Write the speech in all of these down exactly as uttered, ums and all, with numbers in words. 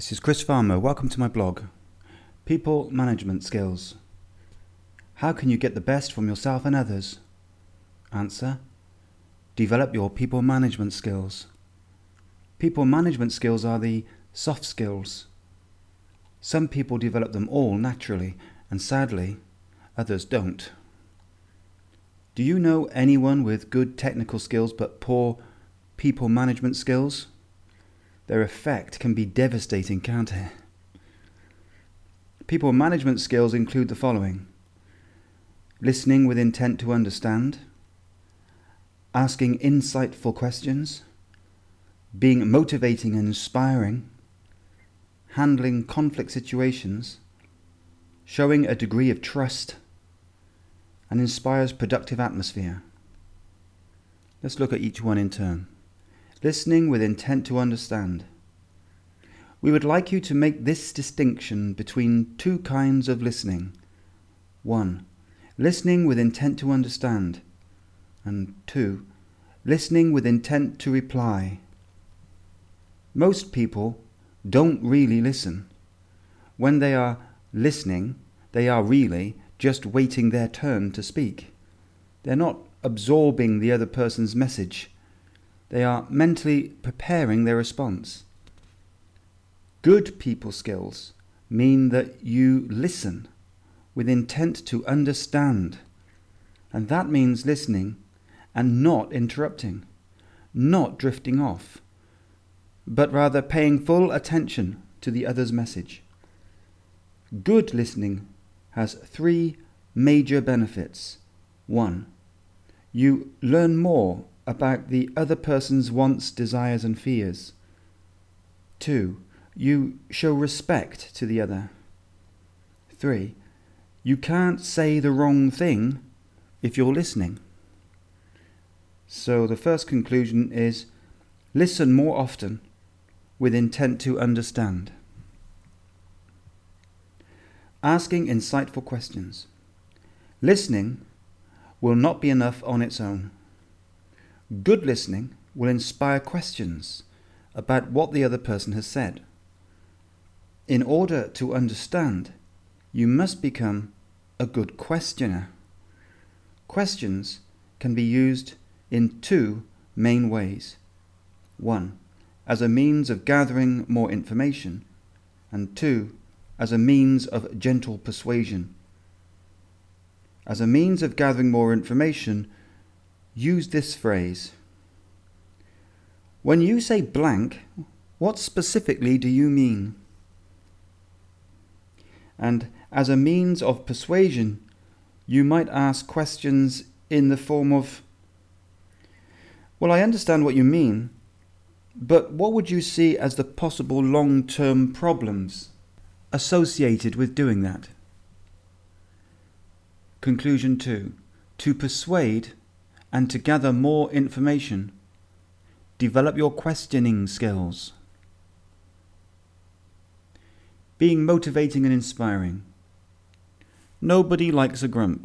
This is Chris Farmer. Welcome to my blog, People Management Skills. How can you get the best from yourself and others? Answer: develop your people management skills. People management skills are the soft skills. Some people develop them all naturally, and sadly, others don't. Do you know anyone with good technical skills but poor people management skills? Their effect can be devastating, can't it? People management skills include the following: listening with intent to understand, asking insightful questions, being motivating and inspiring, handling conflict situations, showing a degree of trust, and inspires productive atmosphere. Let's look at each one in turn. Listening with intent to understand. We would like you to make this distinction between two kinds of listening. One, listening with intent to understand. And two, listening with intent to reply. Most people don't really listen. When they are listening, they are really just waiting their turn to speak. They're not absorbing the other person's message. They are mentally preparing their response. Good people skills mean that you listen with intent to understand. And that means listening and not interrupting, not drifting off, but rather paying full attention to the other's message. Good listening has three major benefits. One, you learn more about the other person's wants, desires and fears. Two, you show respect to the other. Three, you can't say the wrong thing if you're listening. So the first conclusion is listen more often with intent to understand. Asking insightful questions. Listening will not be enough on its own. Good listening will inspire questions about what the other person has said. In order to understand, you must become a good questioner. Questions can be used in two main ways. One, as a means of gathering more information, and two, as a means of gentle persuasion. As a means of gathering more information, use this phrase: when you say blank, what specifically do you mean? And as a means of persuasion, you might ask questions in the form of, well, I understand what you mean, but what would you see as the possible long-term problems associated with doing that? Conclusion two. To persuade and to gather more information, develop your questioning skills. Being motivating and inspiring. Nobody likes a grump.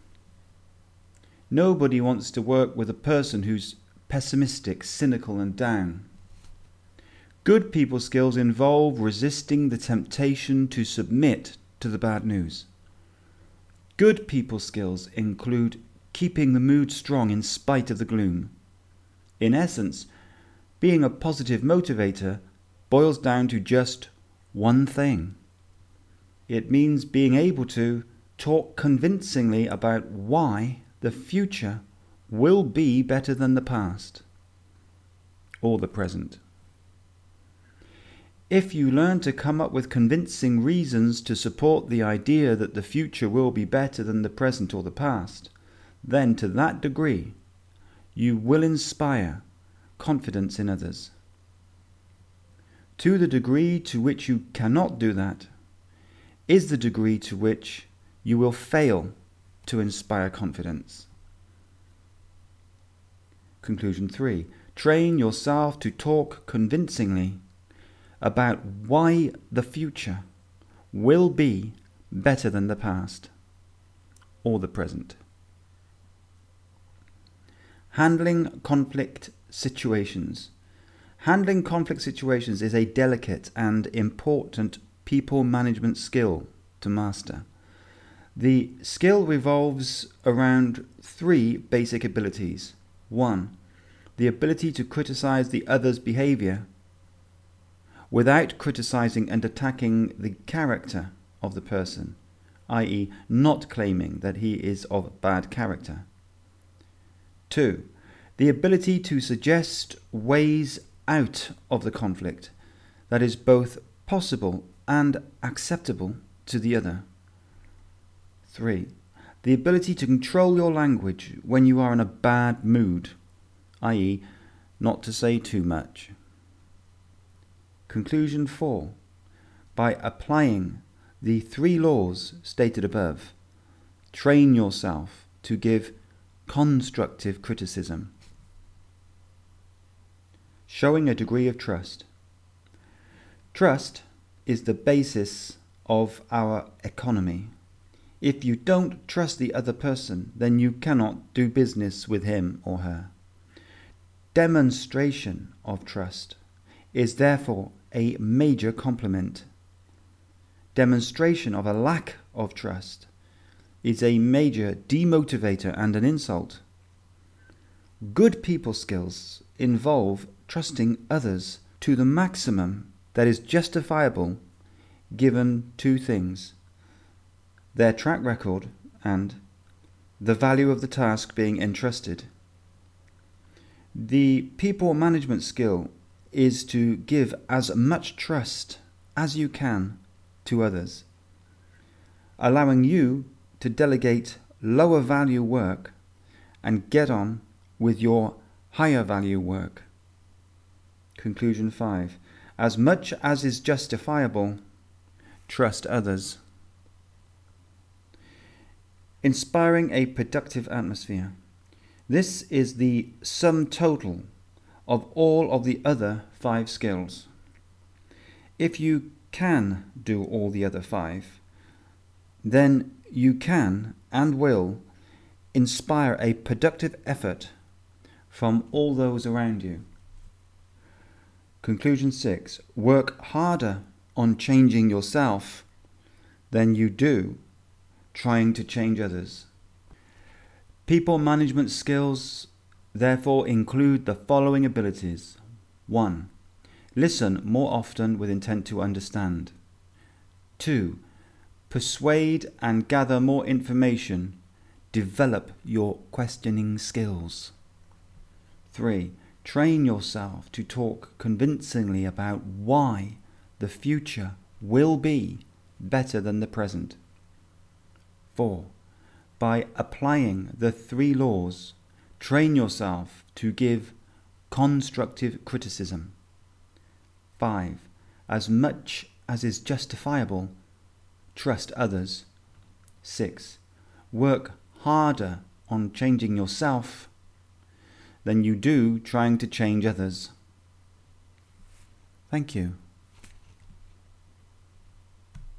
Nobody wants to work with a person who's pessimistic, cynical and down. Good people skills involve resisting the temptation to submit to the bad news. Good people skills include keeping the mood strong in spite of the gloom. In essence, being a positive motivator boils down to just one thing. It means being able to talk convincingly about why the future will be better than the past or the present. If you learn to come up with convincing reasons to support the idea that the future will be better than the present or the past, then to that degree, you will inspire confidence in others. To the degree to which you cannot do that is the degree to which you will fail to inspire confidence. Conclusion three. Train yourself to talk convincingly about why the future will be better than the past or the present. Handling conflict situations. Handling conflict situations is a delicate and important people management skill to master. The skill revolves around three basic abilities. One, the ability to criticize the other's behavior without criticizing and attacking the character of the person, that is not claiming that he is of bad character. Two, the ability to suggest ways out of the conflict that is both possible and acceptable to the other. Three, the ability to control your language when you are in a bad mood, that is not to say too much. Conclusion four. By applying the three laws stated above, train yourself to give constructive criticism. Showing a degree of trust. Trust is the basis of our economy. If you don't trust the other person, then you cannot do business with him or her. Demonstration of trust is therefore a major compliment. Demonstration of a lack of trust is a major demotivator and an insult. Good people skills involve trusting others to the maximum that is justifiable given two things: their track record and the value of the task being entrusted. The people management skill is to give as much trust as you can to others, allowing you to delegate lower value work and get on with your higher value work. Conclusion five. As much as is justifiable, trust others. Inspiring a productive atmosphere. This is the sum total of all of the other five skills. If you can do all the other five, then you can and will inspire a productive effort from all those around you. Conclusion six. Work harder on changing yourself than you do trying to change others. People management skills therefore include the following abilities. One, listen more often with intent to understand. Two, persuade and gather more information. Develop your questioning skills. Three, train yourself to talk convincingly about why the future will be better than the present. Four, by applying the three laws, train yourself to give constructive criticism. Five, as much as is justifiable, trust others. Six, work harder on changing yourself than you do trying to change others. Thank you.